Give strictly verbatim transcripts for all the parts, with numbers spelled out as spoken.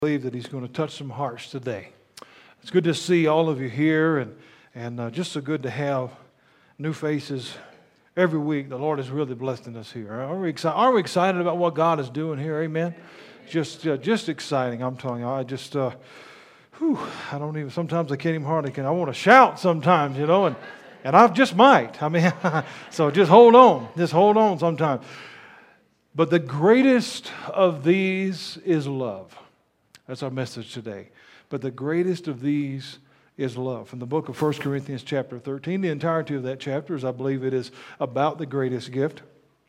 believe that He's going to touch some hearts today. It's good to see all of you here, and, and uh, just so good to have new faces every week. The Lord is really blessing us here. Are we, exci- are we excited about what God is doing here? Amen? Just uh, just exciting, I'm telling you. I just, uh, whew, I don't even, sometimes I can't even hardly, can, I want to shout sometimes, you know, and, and I just might. I mean, so just hold on. Just hold on sometimes. But the greatest of these is love. That's our message today. But the greatest of these is love. From the book of First Corinthians chapter thirteen, the entirety of that chapter is, I believe it is about the greatest gift.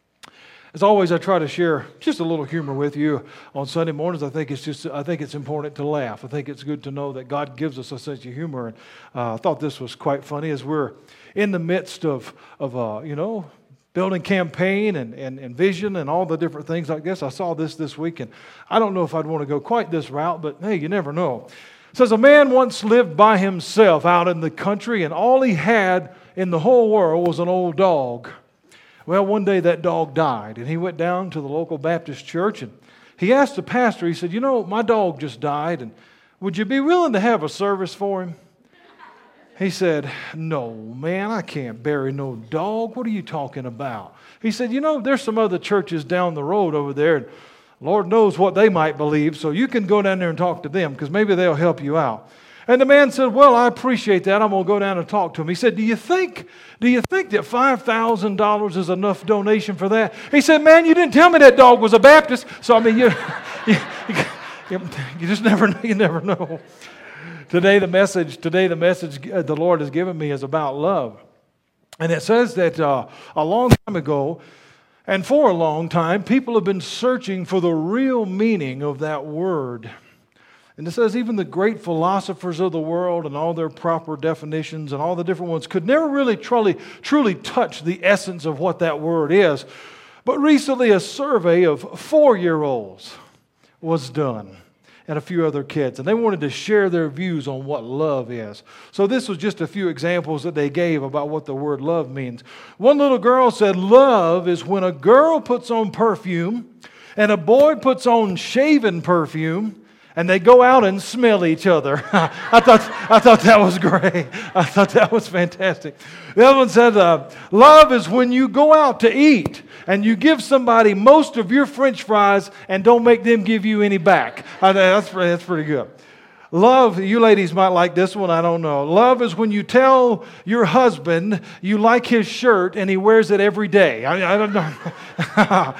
As always, I try to share just a little humor with you on Sunday mornings. I think it's just, I think it's important to laugh. I think it's good to know that God gives us a sense of humor. And uh, I thought this was quite funny as we're in the midst of, of uh, you know, building campaign and, and, and vision and all the different things like this. I saw this this week, and I don't know if I'd want to go quite this route, but hey, you never know. It says, a man once lived by himself out in the country, and all he had in the whole world was an old dog. Well, one day that dog died, and he went down to the local Baptist church, and he asked the pastor, he said, you know, my dog just died, and would you be willing to have a service for him? He said, no, man, I can't bury no dog. What are you talking about? He said, you know, there's some other churches down the road over there, and Lord knows what they might believe, so you can go down there and talk to them, because maybe they'll help you out. And the man said, well, I appreciate that. I'm going to go down and talk to him. He said, do you think, do you think that five thousand dollars is enough donation for that? He said, man, you didn't tell me that dog was a Baptist. So, I mean, you, you, you, you just never know. You never know. Today the message, today the message the Lord has given me is about love. And it says that uh, a long time ago, and for a long time, people have been searching for the real meaning of that word. And it says even the great philosophers of the world and all their proper definitions and all the different ones could never really truly, truly touch the essence of what that word is. But recently a survey of four-year-olds was done, and a few other kids, and they wanted to share their views on what love is. So this was just a few examples that they gave about what the word love means. One little girl said, love is when a girl puts on perfume and a boy puts on shaven perfume, and they go out and smell each other. I thought I thought that was great. I thought that was fantastic. The other one said, uh, love is when you go out to eat and you give somebody most of your French fries and don't make them give you any back. I, that's, that's pretty good. Love, you ladies might like this one, I don't know. Love is when you tell your husband you like his shirt and he wears it every day. I, I don't know.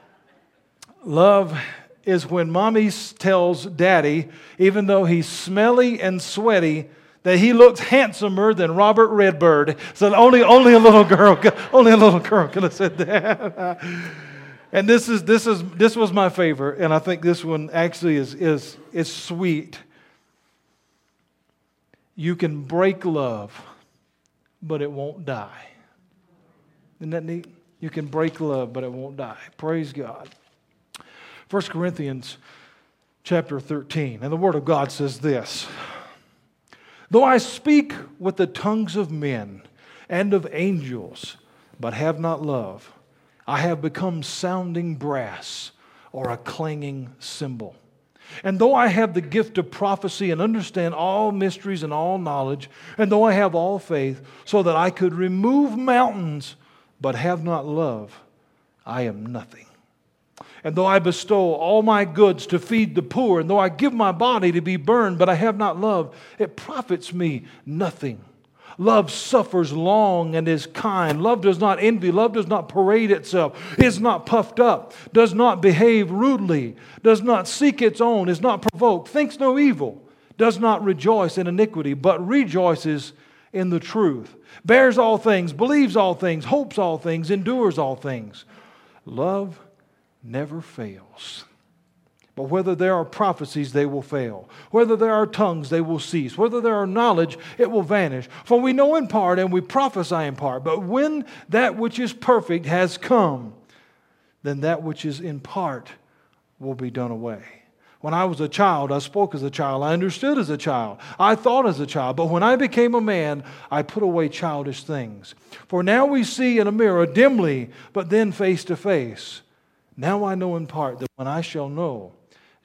Love is when mommy tells daddy, even though he's smelly and sweaty, that he looks handsomer than Robert Redbird. So only only a little girl, only a little girl could have said that. And this is this is this was my favorite, and I think this one actually is is is sweet. You can break love, but it won't die. Isn't that neat? You can break love, but it won't die. Praise God. First Corinthians chapter thirteen, and the Word of God says this, though I speak with the tongues of men and of angels, but have not love, I have become sounding brass or a clanging cymbal. And though I have the gift of prophecy and understand all mysteries and all knowledge, and though I have all faith, so that I could remove mountains, but have not love, I am nothing. And though I bestow all my goods to feed the poor, and though I give my body to be burned, but I have not love, it profits me nothing. Love suffers long and is kind. Love does not envy. Love does not parade itself, is not puffed up, does not behave rudely, does not seek its own, is not provoked, thinks no evil, does not rejoice in iniquity, but rejoices in the truth, bears all things, believes all things, hopes all things, endures all things. Love never fails. But whether there are prophecies, they will fail. Whether there are tongues, they will cease. Whether there are knowledge, it will vanish. For we know in part and we prophesy in part. But when that which is perfect has come, then that which is in part will be done away. When I was a child, I spoke as a child. I understood as a child. I thought as a child. But when I became a man, I put away childish things. For now we see in a mirror dimly, but then face to face. Now I know in part, that when I shall know,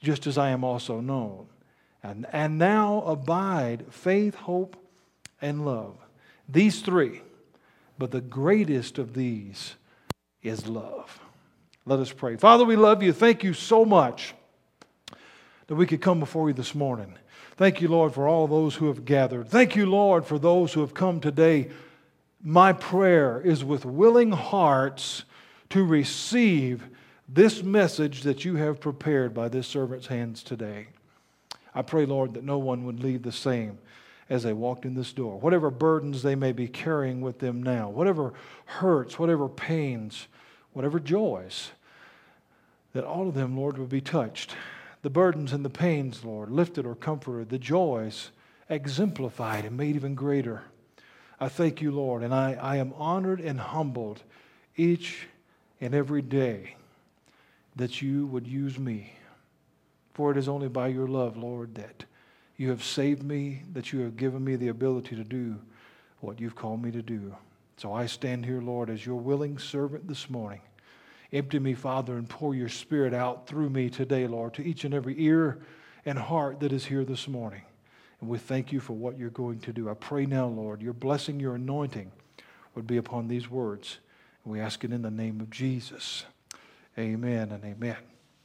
just as I am also known. And, and now abide faith, hope, and love. These three, but the greatest of these is love. Let us pray. Father, we love you. Thank you so much that we could come before you this morning. Thank you, Lord, for all those who have gathered. Thank you, Lord, for those who have come today. My prayer is with willing hearts to receive this message that you have prepared by this servant's hands today. I pray, Lord, that no one would leave the same as they walked in this door. Whatever burdens they may be carrying with them now, whatever hurts, whatever pains, whatever joys, that all of them, Lord, would be touched. The burdens and the pains, Lord, lifted or comforted, the joys exemplified and made even greater. I thank you, Lord, and I, I am honored and humbled each and every day that you would use me. For it is only by your love, Lord, that you have saved me, that you have given me the ability to do what you've called me to do. So I stand here, Lord, as your willing servant this morning. Empty me, Father, and pour your Spirit out through me today, Lord, to each and every ear and heart that is here this morning. And we thank you for what you're going to do. I pray now, Lord, your blessing, your anointing would be upon these words. And we ask it in the name of Jesus. Amen and amen.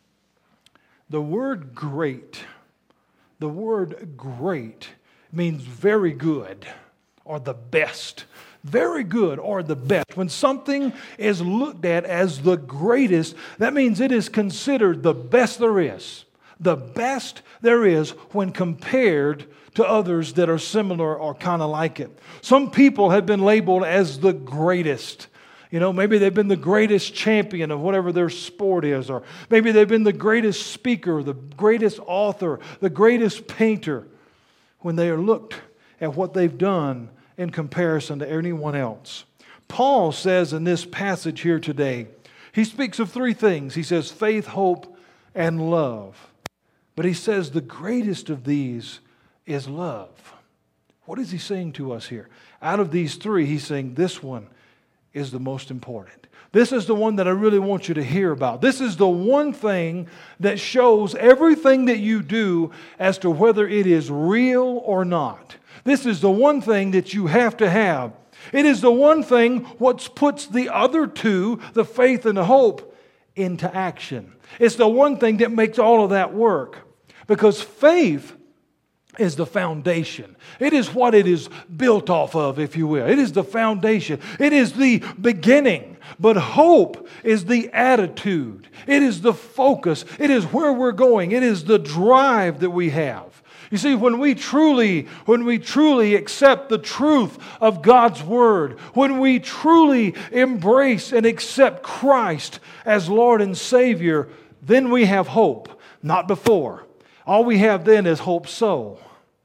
The word great, the word great means very good or the best. Very good or the best. When something is looked at as the greatest, that means it is considered the best there is. The best there is when compared to others that are similar or kind of like it. Some people have been labeled as the greatest. You know, maybe they've been the greatest champion of whatever their sport is, or maybe they've been the greatest speaker, the greatest author, the greatest painter, when they are looked at what they've done in comparison to anyone else. Paul says in this passage here today, he speaks of three things. He says faith, hope, and love. But he says the greatest of these is love. What is he saying to us here? Out of these three, he's saying this one is the most important. This is the one that I really want you to hear about. This is the one thing that shows everything that you do as to whether it is real or not. This is the one thing that you have to have. It is the one thing what puts the other two, the faith and the hope, into action. It's the one thing that makes all of that work. Because faith is the foundation. It is what it is built off of, if you will. It is the foundation. It is the beginning. But hope is the attitude. It is the focus. It is where we're going. It is the drive that we have. You see, when we truly, when we truly accept the truth of God's Word, when we truly embrace and accept Christ as Lord and Savior, then we have hope, not before. All we have then is hope so.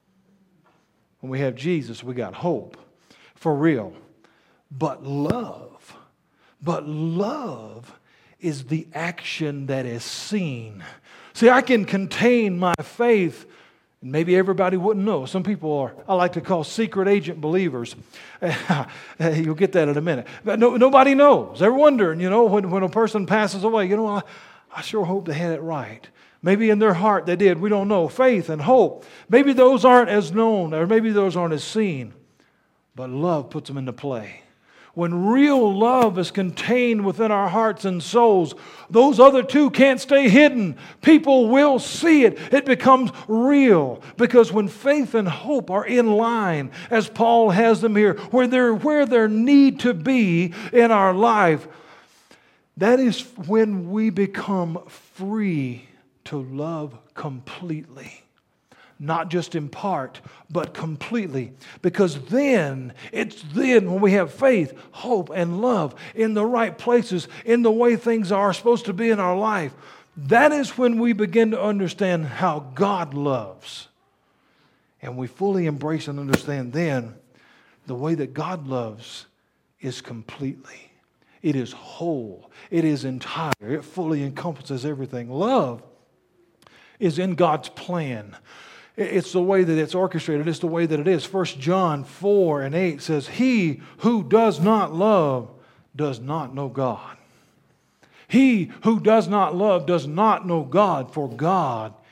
When we have Jesus, we got hope for real. But love, but love is the action that is seen. See, I can contain my faith. And maybe everybody wouldn't know. Some people are, I like to call secret agent believers. You'll get that in a minute. But no, nobody knows. They're wondering, you know, when, when a person passes away, you know, I, I sure hope they had it right. Maybe in their heart they did. We don't know. Faith and hope. Maybe those aren't as known, or maybe those aren't as seen. But love puts them into play. When real love is contained within our hearts and souls, those other two can't stay hidden. People will see it. It becomes real. Because when faith and hope are in line, as Paul has them here, where they're where they need to be in our life, that is when we become free to love completely. Not just in part, but completely. Because then, it's then when we have faith, hope, and love in the right places, in the way things are supposed to be in our life, that is when we begin to understand how God loves. And we fully embrace and understand then the way that God loves is completely. It is whole. It is entire. It fully encompasses everything. Love is in God's plan. It's the way that it's orchestrated. It's the way that it is. First John four and eight says, "He who does not love does not know God. He who does not love does not know God, for God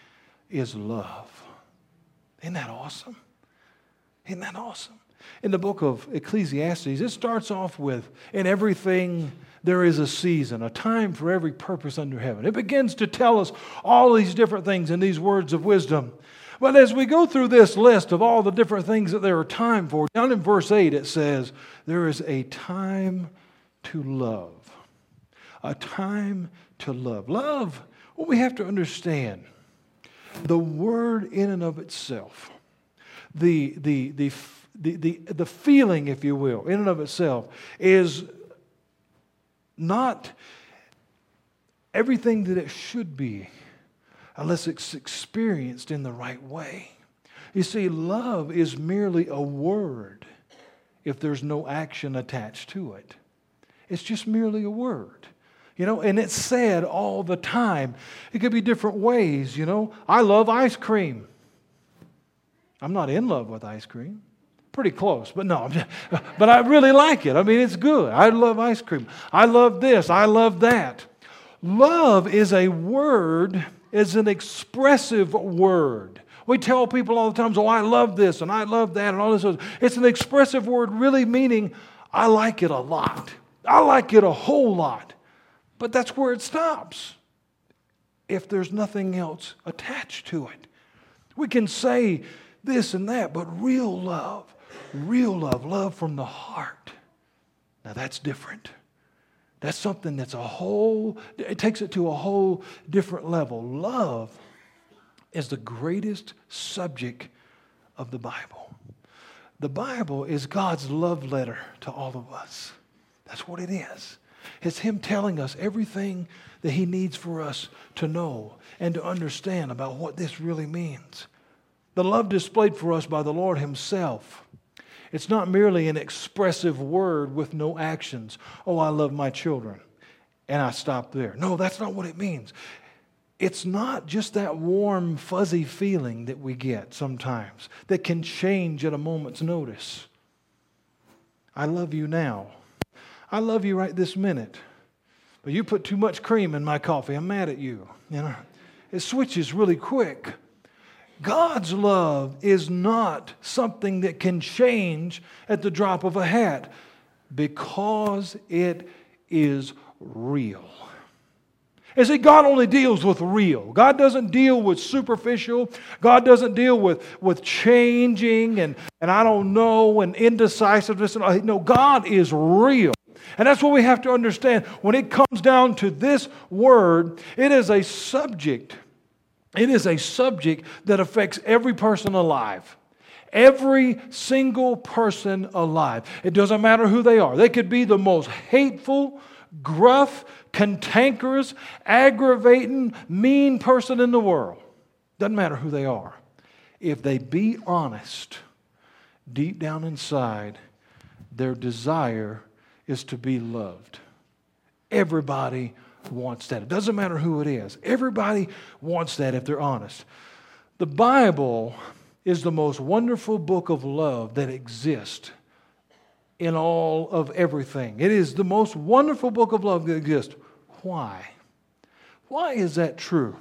is love. Isn't that awesome? Isn't that awesome? In the book of Ecclesiastes, it starts off with, in everything there is a season, a time for every purpose under heaven. It begins to tell us all these different things in these words of wisdom. But as we go through this list of all the different things that there are time for, down in verse eight it says, there is a time to love. A time to love. Love, what we have to understand, the word in and of itself, the, the, the, the, the, the feeling, if you will, in and of itself, is not everything that it should be unless it's experienced in the right way. You see, love is merely a word if there's no action attached to it. It's just merely a word. You know, and it's said all the time. It could be different ways, you know. I love ice cream. I'm not in love with ice cream. Pretty close, but no. But I really like it. I mean, it's good. I love ice cream. I love this. I love that. Love is a word, is an expressive word. We tell people all the time, oh, I love this and I love that and all this. It's an expressive word, really meaning I like it a lot. I like it a whole lot. But that's where it stops if there's nothing else attached to it. We can say this and that, but real love, real love, love from the heart, now that's different. That's something that's a whole, it takes it to a whole different level. Love is the greatest subject of the Bible. The Bible is God's love letter to all of us. That's what it is. It's Him telling us everything that He needs for us to know and to understand about what this really means. The love displayed for us by the Lord Himself. It's not merely an expressive word with no actions. Oh, I love my children. And I stop there. No, that's not what it means. It's not just that warm, fuzzy feeling that we get sometimes that can change at a moment's notice. I love you now. I love you right this minute. But you put too much cream in my coffee. I'm mad at you. You know, it switches really quick. God's love is not something that can change at the drop of a hat because it is real. And see, God only deals with real. God doesn't deal with superficial. God doesn't deal with, with changing and, and I don't know and indecisiveness. No, God is real. And that's what we have to understand. When it comes down to this word, it is a subject. It is a subject that affects every person alive. Every single person alive. It doesn't matter who they are. They could be the most hateful, gruff, cantankerous, aggravating, mean person in the world. Doesn't matter who they are. If they be honest, deep down inside, their desire is to be loved. Everybody wants that. It doesn't matter who it is. Everybody wants that if they're honest. The Bible is the most wonderful book of love that exists in all of everything. It is the most wonderful book of love that exists. Why? Why is that true?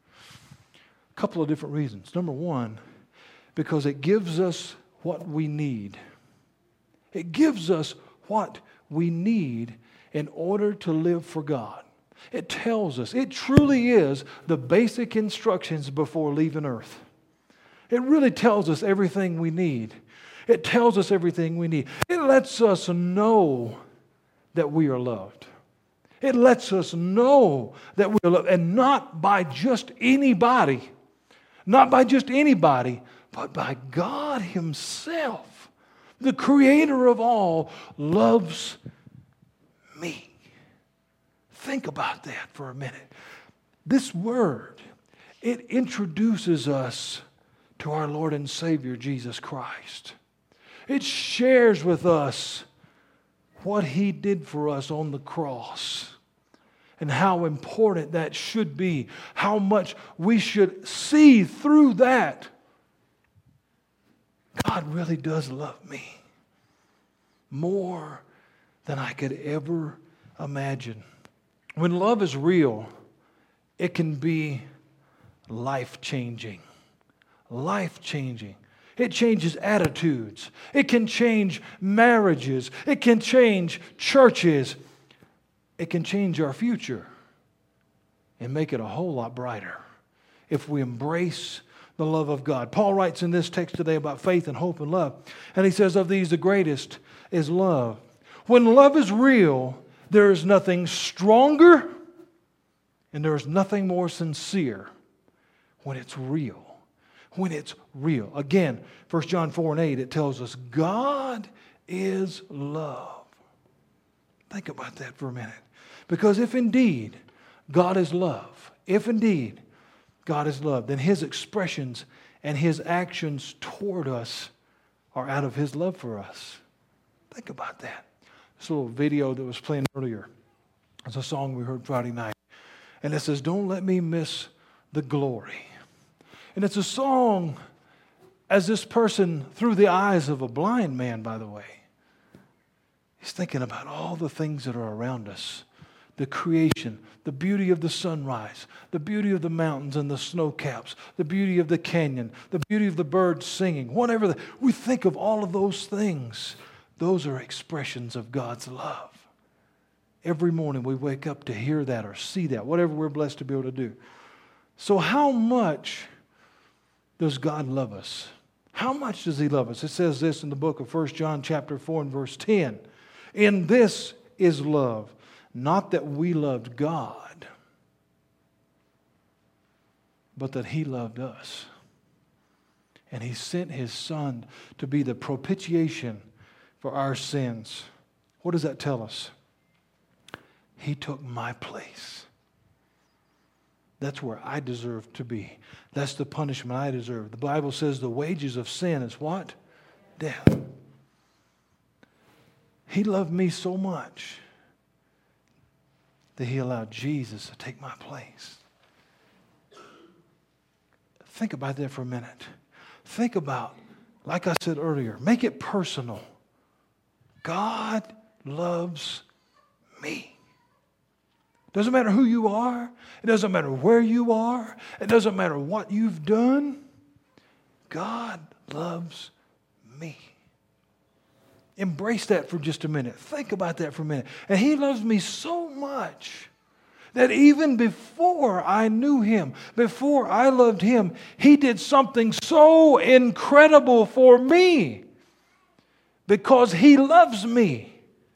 A couple of different reasons. Number one, because it gives us what we need. It gives us what we need in order to live for God. It tells us, it truly is the basic instructions before leaving earth. It really tells us everything we need. It tells us everything we need. It lets us know that we are loved. It lets us know that we are loved, and not by just anybody. Not by just anybody, but by God Himself. The Creator of all loves me. Think about that for a minute. This word, it introduces us to our Lord and Savior, Jesus Christ. It shares with us what He did for us on the cross and how important that should be, how much we should see through that. God really does love me more than I could ever imagine. When love is real, it can be life-changing. Life-changing. It changes attitudes. It can change marriages. It can change churches. It can change our future and make it a whole lot brighter if we embrace the love of God. Paul writes in this text today about faith and hope and love. And he says, of these, the greatest is love. When love is real, there is nothing stronger and there is nothing more sincere when it's real. When it's real. Again, First John four and eight, it tells us God is love. Think about that for a minute. Because if indeed God is love, if indeed God is love, then His expressions and His actions toward us are out of His love for us. Think about that. This little video that was playing earlier, it's a song we heard Friday night. And it says, don't let me miss the glory. And it's a song as this person, through the eyes of a blind man, by the way, he's thinking about all the things that are around us. The creation, the beauty of the sunrise, the beauty of the mountains and the snow caps, the beauty of the canyon, the beauty of the birds singing, whatever. The, we think of all of those things. Those are expressions of God's love. Every morning we wake up to hear that or see that, whatever we're blessed to be able to do. So how much does God love us? How much does He love us? It says this in the book of First John chapter four and verse ten. In this is love, not that we loved God, but that He loved us. And He sent His Son to be the propitiation for our sins. What does that tell us? He took my place. That's where I deserve to be. That's the punishment I deserve. The Bible says the wages of sin is what? Death. He loved me so much that He allowed Jesus to take my place. Think about that for a minute. Think about, like I said earlier, make it personal. God loves me. Doesn't matter who you are. It doesn't matter where you are. It doesn't matter what you've done. God loves me. Embrace that for just a minute. Think about that for a minute. And He loves me so much that even before I knew Him, before I loved Him, He did something so incredible for me because He loves me.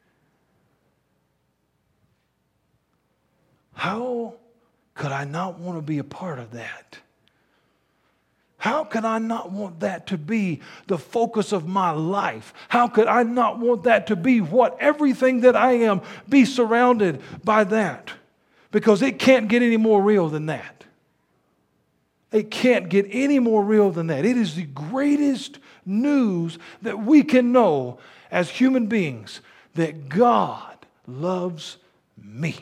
How could I not want to be a part of that? How could I not want that to be the focus of my life? How could I not want that to be what everything that I am, be surrounded by that? Because it can't get any more real than that. It can't get any more real than that. It is the greatest news that we can know as human beings, that God loves me.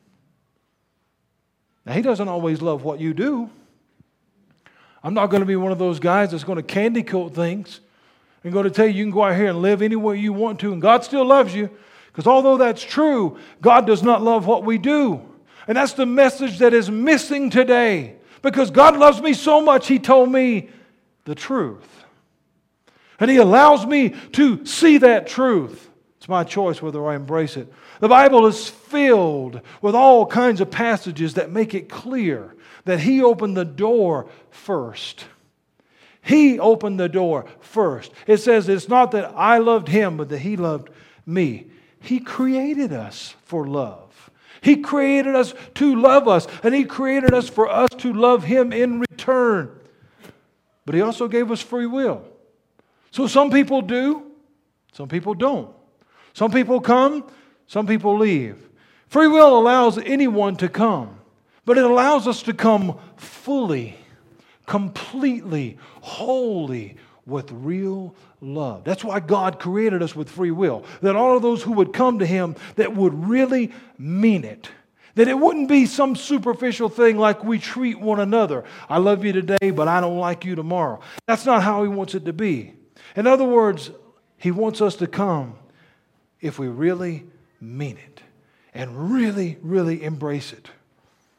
Now, He doesn't always love what you do. I'm not going to be one of those guys that's going to candy coat things and going to tell you you can go out here and live any way you want to, and God still loves you. Because although that's true, God does not love what we do. And that's the message that is missing today. Because God loves me so much, He told me the truth. And He allows me to see that truth. It's my choice whether I embrace it. The Bible is filled with all kinds of passages that make it clear that He opened the door first. He opened the door first. It says it's not that I loved Him, but that He loved me. He created us for love. He created us to love us, and He created us for us to love Him in return. But He also gave us free will. So some people do, some people don't. Some people come, some people leave. Free will allows anyone to come, but it allows us to come fully, completely, wholly, with real love. That's why God created us with free will, that all of those who would come to Him that would really mean it. That it wouldn't be some superficial thing like we treat one another. I love you today, but I don't like you tomorrow. That's not how He wants it to be. In other words, He wants us to come if we really mean it and really, really embrace it.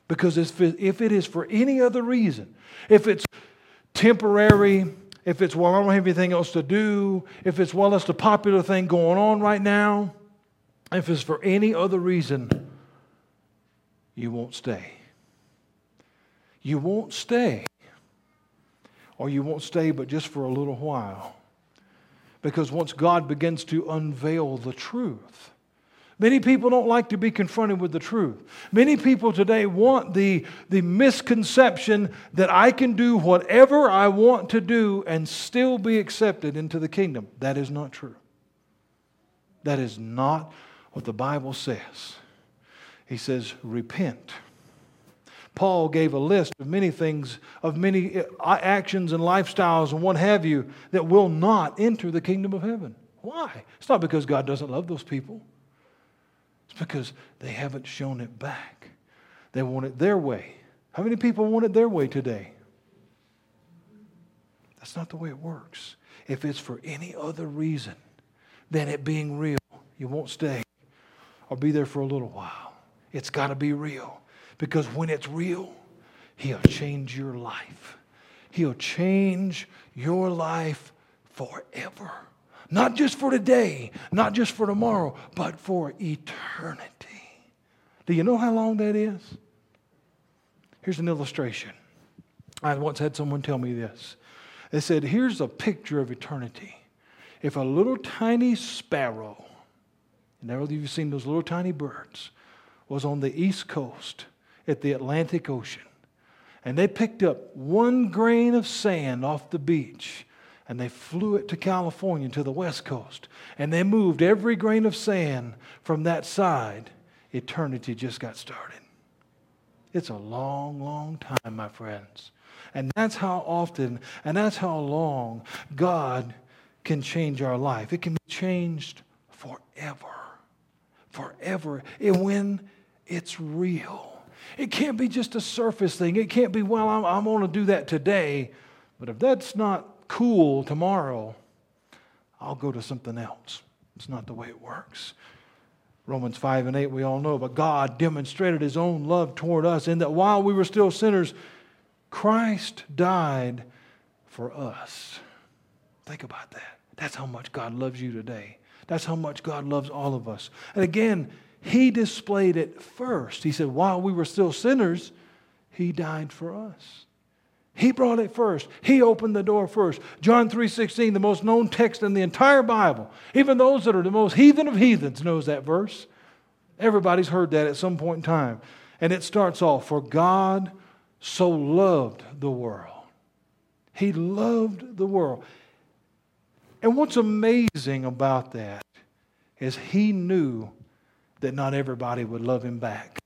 Because if it is for any other reason, if it's temporary, if it's, well, I don't have anything else to do, if it's, well, that's the popular thing going on right now, if it's for any other reason, you won't stay. You won't stay. Or you won't stay but just for a little while. Because once God begins to unveil the truth, many people don't like to be confronted with the truth. Many people today want the, the misconception that I can do whatever I want to do and still be accepted into the kingdom. That is not true. That is not what the Bible says. He says, repent. Paul gave a list of many things, of many actions and lifestyles and what have you that will not enter the kingdom of heaven. Why? It's not because God doesn't love those people. It's because they haven't shown it back. They want it their way. How many people want it their way today? That's not the way it works. If it's for any other reason than it being real, you won't stay or be there for a little while. It's got to be real. Because when it's real, He'll change your life. He'll change your life forever. Not just for today, not just for tomorrow, but for eternity. Do you know how long that is? Here's an illustration. I once had someone tell me this. They said, here's a picture of eternity. If a little tiny sparrow, never have you seen those little tiny birds, was on the East Coast at the Atlantic Ocean, and they picked up one grain of sand off the beach, and they flew it to California, to the West Coast, and they moved every grain of sand from that side, eternity just got started. It's a long, long time, my friends. And that's how often, and that's how long God can change our life. It can be changed forever. Forever. And when it's real. It can't be just a surface thing. It can't be, well, I'm, I'm going to do that today. But if that's not cool tomorrow, I'll go to something else. It's not the way it works. Romans five and eight, we all know, but God demonstrated His own love toward us in that while we were still sinners, Christ died for us. Think about that. That's how much God loves you today. That's how much God loves all of us. And again, He displayed it first. He said, while we were still sinners, He died for us. He brought it first. He opened the door first. John three sixteen, the most known text in the entire Bible. Even those that are the most heathen of heathens knows that verse. Everybody's heard that at some point in time. And it starts off, for God so loved the world. He loved the world. And what's amazing about that is He knew that not everybody would love Him back.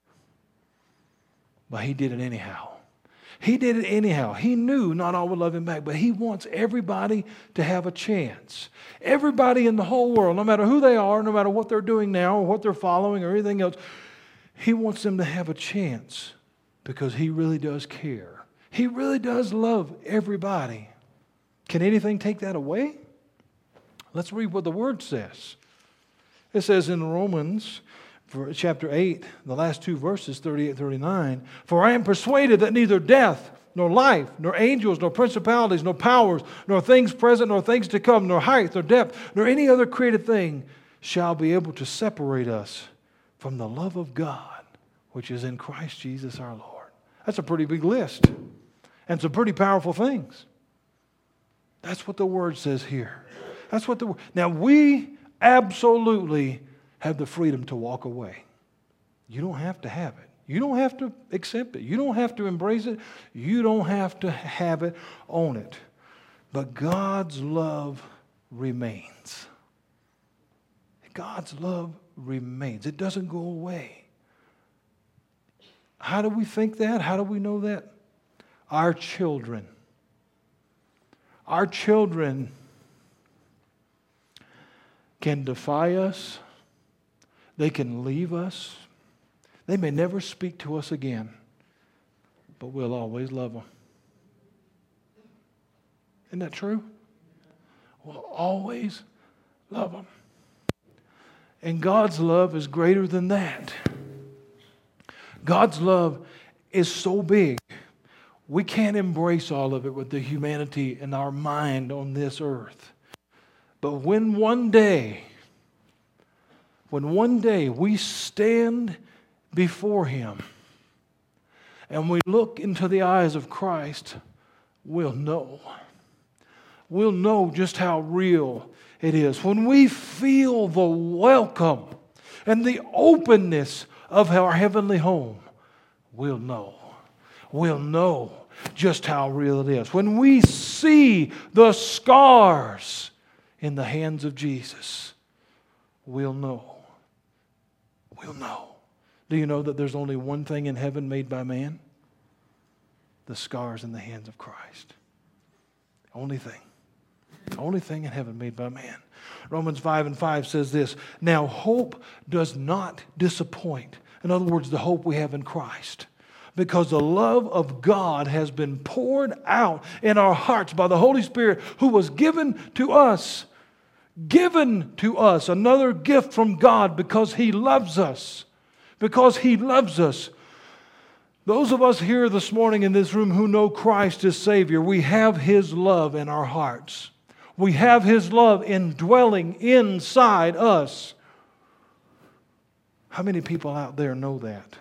But He did it anyhow. He did it anyhow. He knew not all would love Him back, but He wants everybody to have a chance. Everybody in the whole world, no matter who they are, no matter what they're doing now or what they're following or anything else, He wants them to have a chance because He really does care. He really does love everybody. Can anything take that away? Let's read what the Word says. It says in Romans for chapter eight, the last two verses, thirty-eight, thirty-nine, for I am persuaded that neither death, nor life, nor angels, nor principalities, nor powers, nor things present, nor things to come, nor height, nor depth, nor any other created thing shall be able to separate us from the love of God, which is in Christ Jesus our Lord. That's a pretty big list. And some pretty powerful things. That's what the Word says here. That's what the Now we absolutely have the freedom to walk away. You don't have to have it. You don't have to accept it. You don't have to embrace it. You don't have to have it, own it. But God's love remains. God's love remains. It doesn't go away. How do we think that? How do we know that? Our children. Our children can defy us. They can leave us. They may never speak to us again, but we'll always love them. Isn't that true? We'll always love them. And God's love is greater than that. God's love is so big. We can't embrace all of it with the humanity in our mind on this earth. But when one day, when one day we stand before Him and we look into the eyes of Christ, we'll know. We'll know just how real it is. When we feel the welcome and the openness of our heavenly home, we'll know. We'll know just how real it is. When we see the scars in the hands of Jesus, we'll know. We'll know. Do you know that there's only one thing in heaven made by man? The scars in the hands of Christ. Only thing. The only thing in heaven made by man. Romans five and five says this, now hope does not disappoint. In other words, the hope we have in Christ. Because the love of God has been poured out in our hearts by the Holy Spirit who was given to us. Given to us. Another gift from God because He loves us. Because He loves us. Those of us here this morning in this room who know Christ as Savior, we have His love in our hearts. We have His love indwelling inside us. How many people out there know that?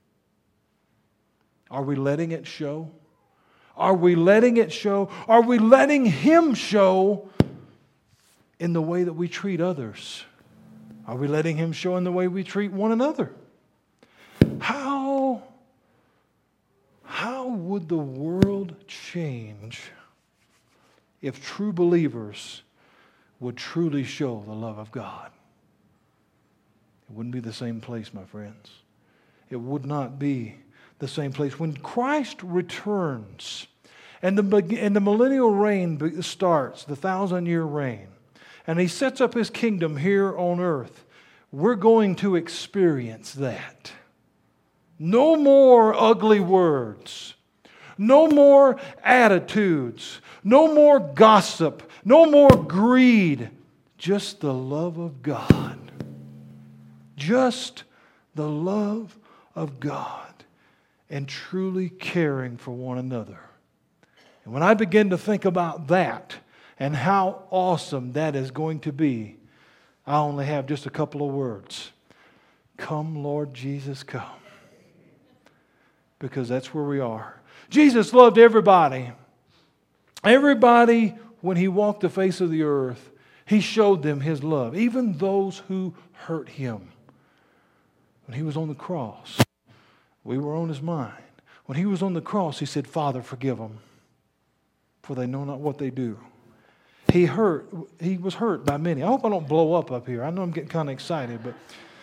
Are we letting it show? Are we letting it show? Are we letting Him show in the way that we treat others? Are we letting Him show in the way we treat one another? How, how would the world change if true believers would truly show the love of God? It wouldn't be the same place, my friends. It would not be the same place. When Christ returns and the, and the millennial reign starts, the thousand-year reign, and He sets up His kingdom here on earth, we're going to experience that. No more ugly words. No more attitudes. No more gossip. No more greed. Just the love of God. Just the love of God. And truly caring for one another. And when I begin to think about that and how awesome that is going to be, I only have just a couple of words. Come, Lord Jesus, come. Because that's where we are. Jesus loved everybody. Everybody, when He walked the face of the earth, He showed them His love. Even those who hurt Him. When He was on the cross, we were on His mind. When He was on the cross, He said, Father, forgive them, for they know not what they do. He hurt. He was hurt by many. I hope I don't blow up up here. I know I'm getting kind of excited, but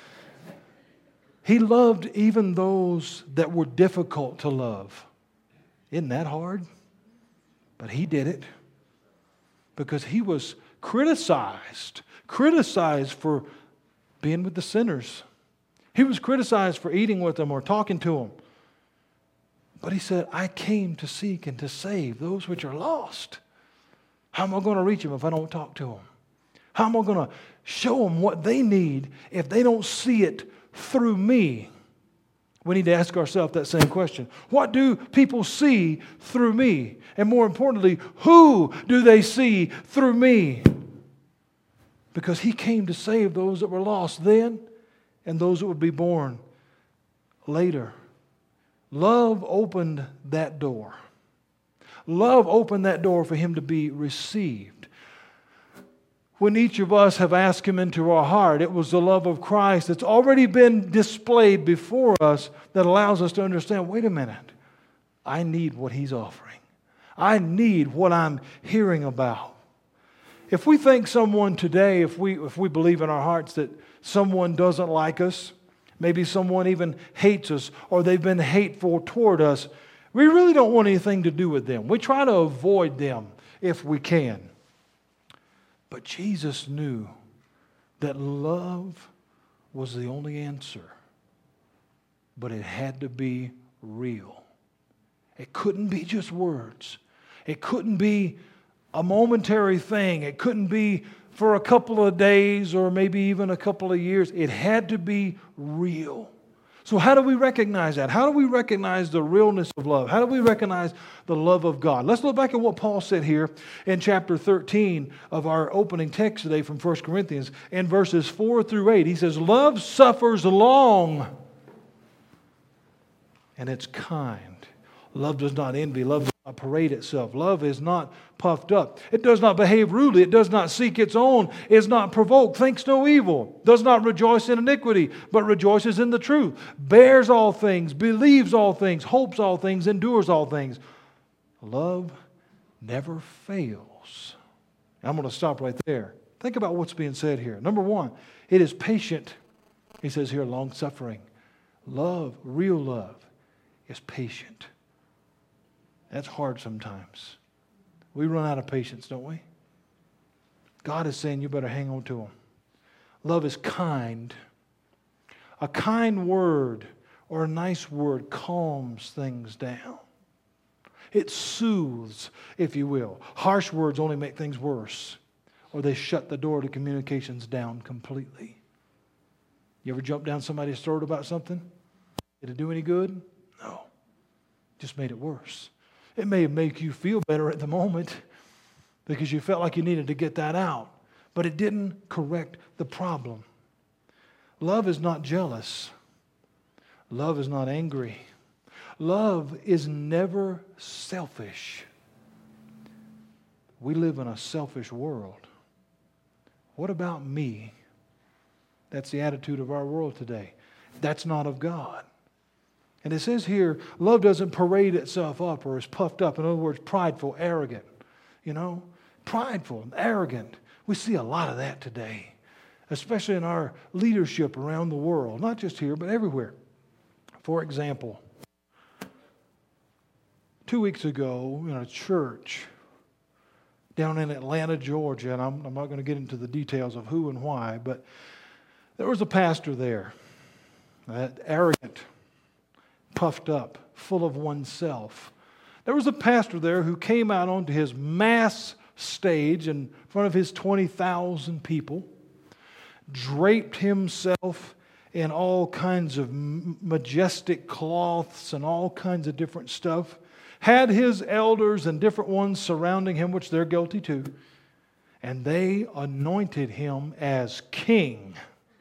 He loved even those that were difficult to love. Isn't that hard? But He did it because He was criticized, criticized for being with the sinners. He was criticized for eating with them or talking to them. But He said, I came to seek and to save those which are lost. How am I going to reach them if I don't talk to them? How am I going to show them what they need if they don't see it through me? We need to ask ourselves that same question. What do people see through me? And more importantly, who do they see through me? Because He came to save those that were lost then and those that would be born later. Love opened that door. Love opened that door for Him to be received. When each of us have asked Him into our heart, it was the love of Christ that's already been displayed before us that allows us to understand, wait a minute, I need what He's offering. I need what I'm hearing about. If we think someone today, if we, if we believe in our hearts that someone doesn't like us, maybe someone even hates us or they've been hateful toward us, we really don't want anything to do with them. We try to avoid them if we can. But Jesus knew that love was the only answer. But it had to be real. It couldn't be just words. It couldn't be a momentary thing. It couldn't be for a couple of days or maybe even a couple of years. It had to be real. So how do we recognize that? How do we recognize the realness of love? How do we recognize the love of God? Let's look back at what Paul said here in chapter thirteen of our opening text today from First Corinthians in verses four through eight. He says, love suffers long and it's kind. Love does not envy. Love does not parade itself. Love is not puffed up. It does not behave rudely. It does not seek its own. Is not provoked. Thinks no evil. Does not rejoice in iniquity, but rejoices in the truth. Bears all things. Believes all things. Hopes all things. Endures all things. Love never fails. I'm going to stop right there. Think about what's being said here. Number one, it is patient. He says here, long-suffering. Love, real love, is patient. That's hard sometimes. We run out of patience, don't we? God is saying you better hang on to Him. Love is kind. A kind word or a nice word calms things down. It soothes, if you will. Harsh words only make things worse, or they shut the door to communications down completely. You ever jump down somebody's throat about something? Did it do any good? No. Just made it worse. It may make you feel better at the moment because you felt like you needed to get that out, but it didn't correct the problem. Love is not jealous. Love is not angry. Love is never selfish. We live in a selfish world. What about me? That's the attitude of our world today. That's not of God. And it says here, love doesn't parade itself up or is puffed up. In other words, prideful, arrogant. You know, prideful, arrogant. We see a lot of that today, especially in our leadership around the world. Not just here, but everywhere. For example, two weeks ago in a church down in Atlanta, Georgia, and I'm, I'm not going to get into the details of who and why, but there was a pastor there, uh, arrogant, puffed up, full of oneself. There was a pastor there who came out onto his mass stage in front of his twenty thousand people, draped himself in all kinds of majestic cloths and all kinds of different stuff, had his elders and different ones surrounding him, which they're guilty too, and they anointed him as king.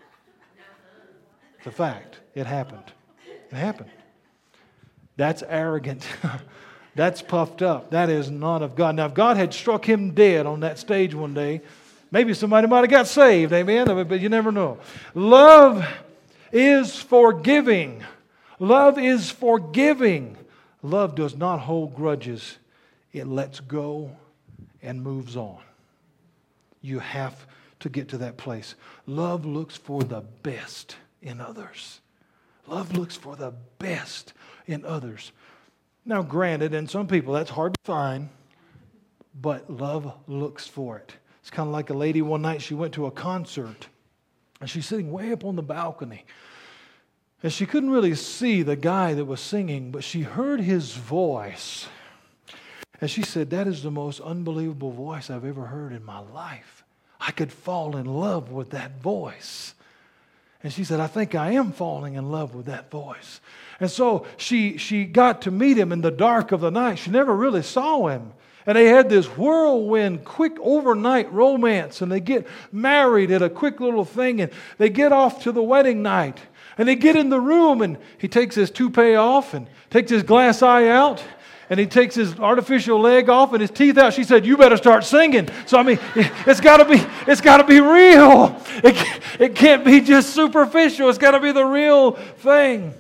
It's a fact. It happened. It happened. That's arrogant. That's puffed up. That is not of God. Now, if God had struck him dead on that stage one day, maybe somebody might have got saved, amen? But you never know. Love is forgiving. Love is forgiving. Love does not hold grudges. It lets go and moves on. You have to get to that place. Love looks for the best in others. Love looks for the best in others. Now, granted, in some people that's hard to find, but love looks for it. It's kind of like a lady one night, she went to a concert, and she's sitting way up on the balcony. And she couldn't really see the guy that was singing, but she heard his voice. And she said, that is the most unbelievable voice I've ever heard in my life. I could fall in love with that voice. And she said, I think I am falling in love with that voice. And so she, she got to meet him in the dark of the night. She never really saw him. And they had this whirlwind, quick overnight romance. And they get married at a quick little thing. And they get off to the wedding night. And they get in the room and he takes his toupee off and takes his glass eye out. And he takes his artificial leg off and his teeth out. She said, you better start singing. So, I mean, it's got to be, it's got to be real. It, it can't be just superficial. It's got to be the real thing.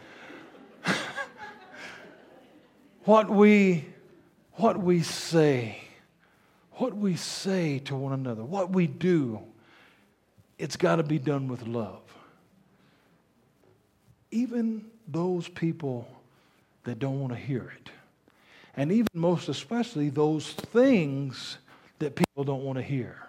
What we, what we say, what we say to one another, what we do, it's got to be done with love. Even those people that don't want to hear it. And even most especially those things that people don't want to hear.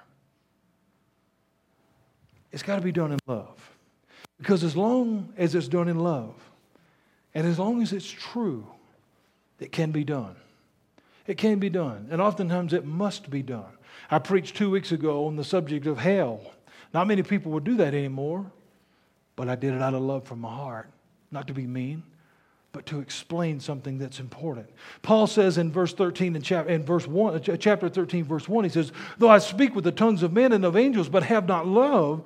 It's got to be done in love. Because as long as it's done in love, and as long as it's true, it can be done. It can be done. And oftentimes it must be done. I preached two weeks ago on the subject of hell. Not many people would do that anymore, but I did it out of love from my heart. not to be mean, but to explain something that's important. Paul says in verse thirteen, in, chap- in verse one, chapter thirteen, verse one, he says, though I speak with the tongues of men and of angels, but have not love,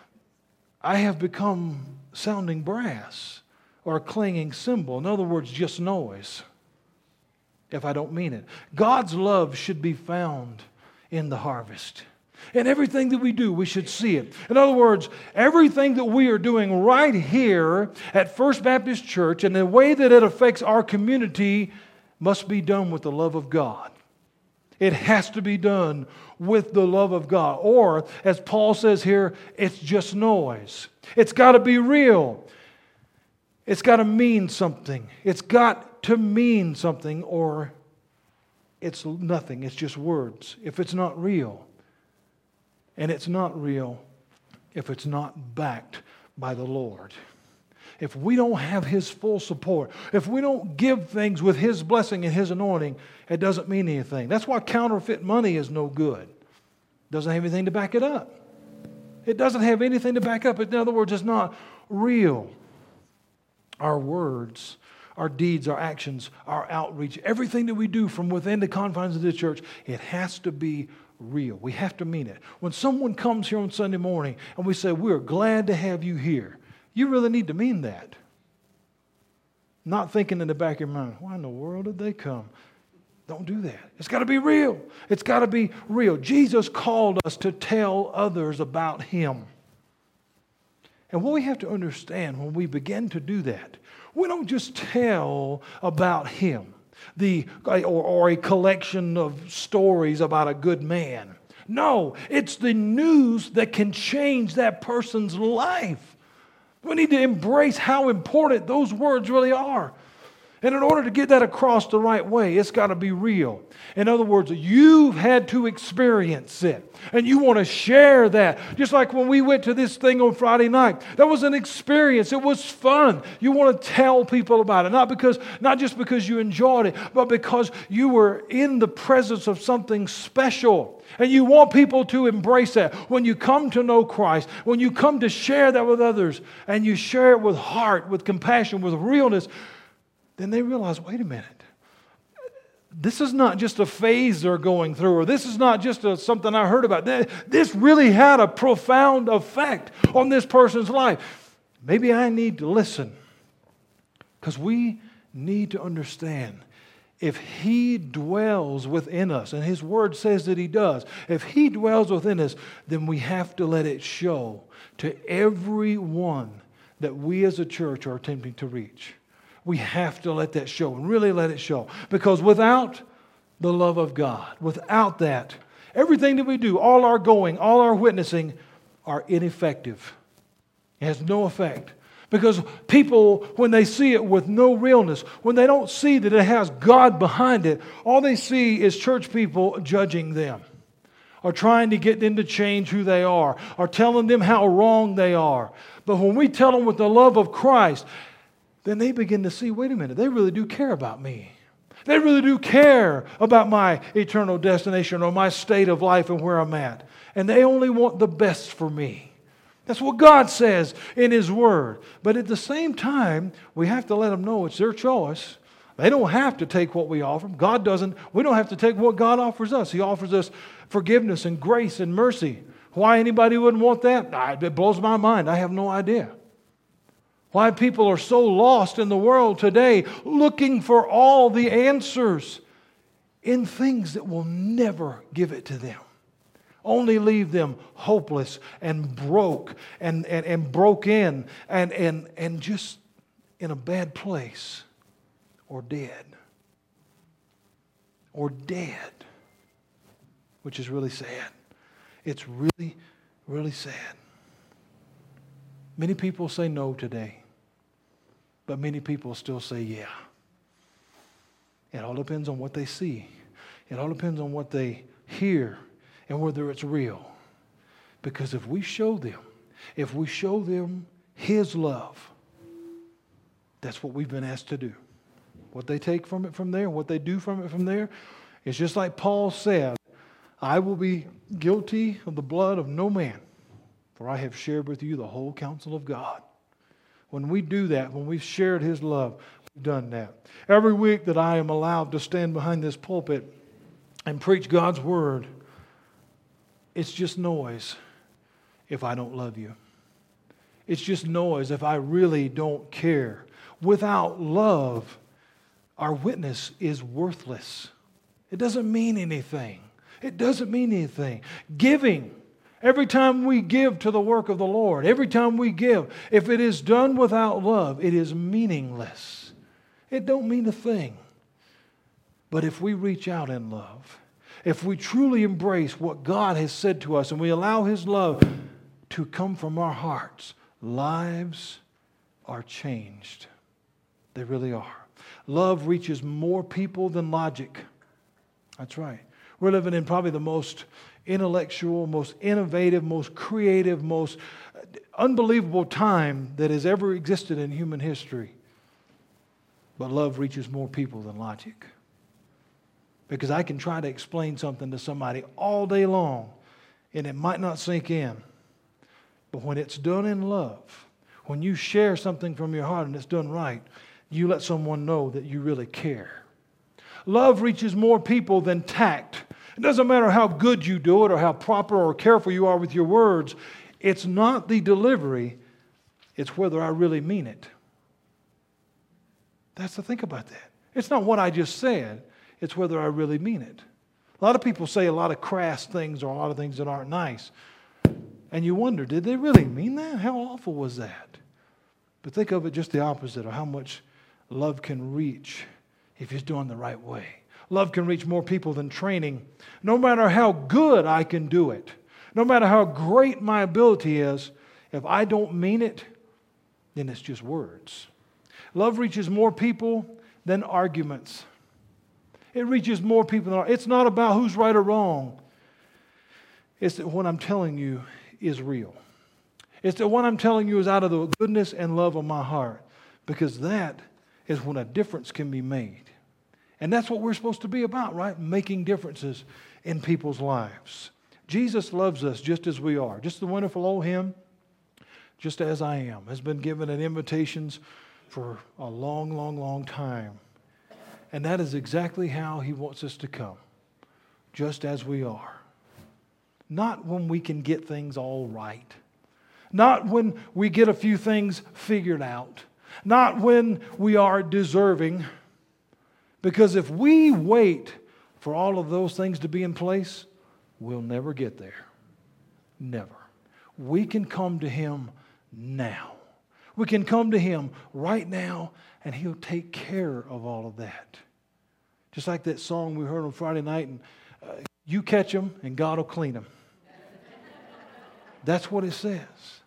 I have become sounding brass or a clanging cymbal. In other words, just noise, if I don't mean it. God's love should be found in the harvest. In everything that we do, we should see it. In other words, everything that we are doing right here at First Baptist Church and the way that it affects our community must be done with the love of God. It has to be done with the love of God. Or, as Paul says here, it's just noise. It's got to be real. It's got to mean something. It's got to mean something, or it's nothing. It's just words. If it's not real. And it's not real if it's not backed by the Lord. If we don't have His full support, if we don't give things with His blessing and His anointing, it doesn't mean anything. That's why counterfeit money is no good. It doesn't have anything to back it up. It doesn't have anything to back up. In other words, it's not real. Our words, our deeds, our actions, our outreach, everything that we do from within the confines of the church, it has to be real. We have to mean it. When someone comes here on Sunday morning and we say, we're glad to have you here, you really need to mean that. Not thinking in the back of your mind, why in the world did they come? Don't do that. It's got to be real. It's got to be real. Jesus called us to tell others about Him. And what we have to understand when we begin to do that, we don't just tell about Him. The, or, or a collection of stories about a good man. No, it's the news that can change that person's life. We need to embrace how important those words really are. And in order to get that across the right way, it's got to be real. In other words, you've had to experience it. And you want to share that. Just like when we went to this thing on Friday night. That was an experience. It was fun. You want to tell people about it. Not because, not just because you enjoyed it, but because you were in the presence of something special. And you want people to embrace that. When you come to know Christ, when you come to share that with others, and you share it with heart, with compassion, with realness, then they realize, wait a minute, this is not just a phase they're going through, or this is not just a, something I heard about. This really had a profound effect on this person's life. Maybe I need to listen, because we need to understand, if He dwells within us, and His Word says that He does, if He dwells within us, then we have to let it show to everyone that we as a church are attempting to reach. We have to let that show, and really let it show. Because without the love of God, without that, everything that we do, all our going, all our witnessing, are ineffective. It has no effect. Because people, when they see it with no realness, when they don't see that it has God behind it, all they see is church people judging them, or trying to get them to change who they are, or telling them how wrong they are. But when we tell them with the love of Christ, then they begin to see, wait a minute, they really do care about me. They really do care about my eternal destination or my state of life and where I'm at. And they only want the best for me. That's what God says in His Word. But at the same time, we have to let them know it's their choice. They don't have to take what we offer them. God doesn't. We don't have to take what God offers us. He offers us forgiveness and grace and mercy. Why anybody wouldn't want that? It blows my mind. I have no idea. Why people are so lost in the world today, looking for all the answers in things that will never give it to them. Only leave them hopeless and broke and, and, and broke in and, and, and just in a bad place, or dead. Or dead. Which is really sad. It's really, really sad. Many people say no today, but many people still say yeah. It all depends on what they see. It all depends on what they hear and whether it's real. Because if we show them, if we show them His love, that's what we've been asked to do. What they take from it from there, what they do from it from there, it's just like Paul said, I will be guilty of the blood of no man, for I have shared with you the whole counsel of God. When we do that, when we've shared His love, we've done that. Every week that I am allowed to stand behind this pulpit and preach God's Word, it's just noise if I don't love you. It's just noise if I really don't care. Without love, our witness is worthless. It doesn't mean anything. It doesn't mean anything. Giving, every time we give to the work of the Lord, every time we give, if it is done without love, it is meaningless. It don't mean a thing. But if we reach out in love, if we truly embrace what God has said to us and we allow His love to come from our hearts, lives are changed. They really are. Love reaches more people than logic. That's right. We're living in probably the most intellectual, most innovative, most creative, most unbelievable time that has ever existed in human history. But love reaches more people than logic. Because I can try to explain something to somebody all day long, and it might not sink in. But when it's done in love, when you share something from your heart and it's done right, you let someone know that you really care. Love reaches more people than tact. It doesn't matter how good you do it or how proper or careful you are with your words. It's not the delivery. It's whether I really mean it. That's the thing about that. It's not what I just said. It's whether I really mean it. A lot of people say a lot of crass things or a lot of things that aren't nice. And you wonder, did they really mean that? How awful was that? But think of it just the opposite of how much love can reach if it's done the right way. Love can reach more people than training. No matter how good I can do it, no matter how great my ability is, if I don't mean it, then it's just words. Love reaches more people than arguments. It reaches more people than arguments. It's not about who's right or wrong. It's that what I'm telling you is real. It's that what I'm telling you is out of the goodness and love of my heart. Because that is when a difference can be made. And that's what we're supposed to be about, right? Making differences in people's lives. Jesus loves us just as we are. Just the wonderful old hymn, just as I am, has been given in invitations for a long, long, long time. And that is exactly how He wants us to come. Just as we are. Not when we can get things all right. Not when we get a few things figured out. Not when we are deserving. Because if we wait for all of those things to be in place, we'll never get there. Never. We can come to Him now. We can come to Him right now, and He'll take care of all of that. Just like that song we heard on Friday night, and uh, you catch them, and God will clean them. That's what it says.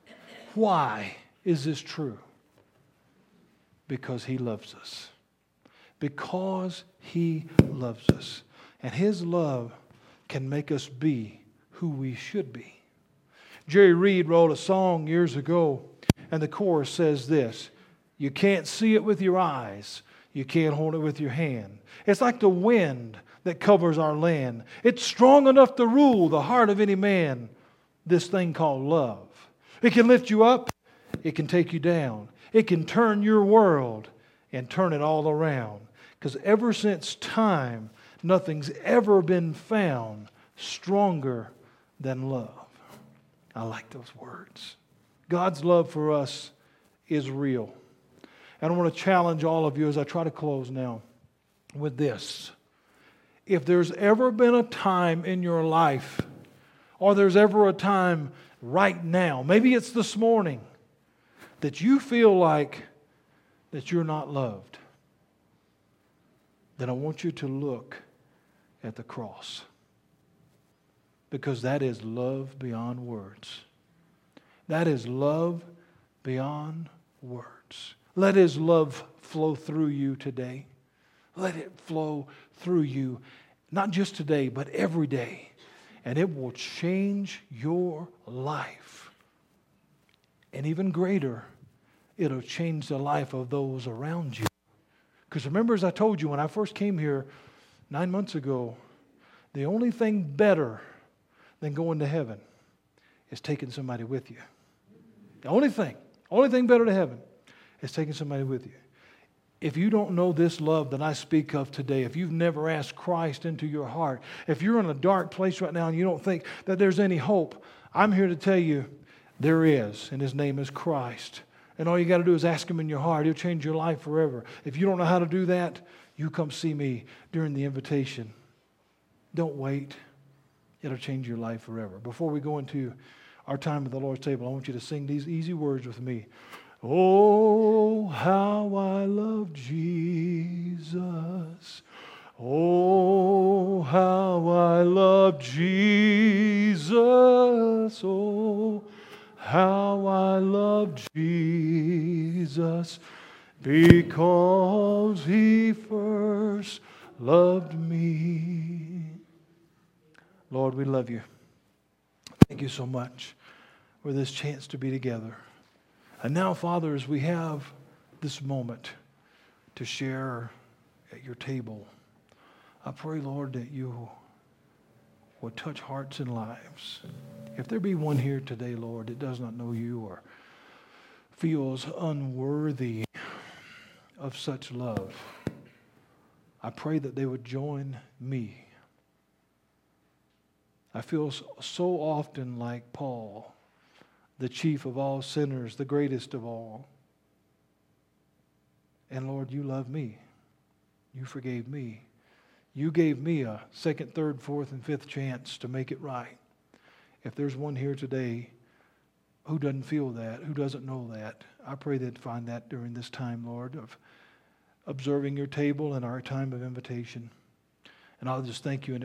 Why is this true? Because He loves us. Because He loves us. And His love can make us be who we should be. Jerry Reed wrote a song years ago, and the chorus says this: you can't see it with your eyes, you can't hold it with your hand. It's like the wind that covers our land. It's strong enough to rule the heart of any man, this thing called love. It can lift you up, it can take you down. It can turn your world and turn it all around. Because ever since time, nothing's ever been found stronger than love. I like those words. God's love for us is real. And I want to challenge all of you as I try to close now with this. If there's ever been a time in your life, or there's ever a time right now, maybe it's this morning, that you feel like that you're not loved, then I want you to look at the cross. Because that is love beyond words. That is love beyond words. Let His love flow through you today. Let it flow through you, not just today, but every day. And it will change your life. And even greater, it'll change the life of those around you. Because remember, as I told you, when I first came here nine months ago, the only thing better than going to heaven is taking somebody with you. The only thing, only thing better to heaven. It's taking somebody with you. If you don't know this love that I speak of today, if you've never asked Christ into your heart, if you're in a dark place right now and you don't think that there's any hope, I'm here to tell you there is, and His name is Christ. And all you got to do is ask Him in your heart. He'll change your life forever. If you don't know how to do that, you come see me during the invitation. Don't wait. It'll change your life forever. Before we go into our time at the Lord's table, I want you to sing these easy words with me. Oh, how I love Jesus. Oh, how I love Jesus. Oh, how I love Jesus. Because He first loved me. Lord, we love You. Thank You so much for this chance to be together. And now, Father, as we have this moment to share at Your table, I pray, Lord, that You would touch hearts and lives. If there be one here today, Lord, that does not know You or feels unworthy of such love, I pray that they would join me. I feel so often like Paul, the chief of all sinners, the greatest of all. And Lord, You love me. You forgave me. You gave me a second, third, fourth, and fifth chance to make it right. If there's one here today who doesn't feel that, who doesn't know that, I pray they'd find that during this time, Lord, of observing Your table and our time of invitation. And I'll just thank You in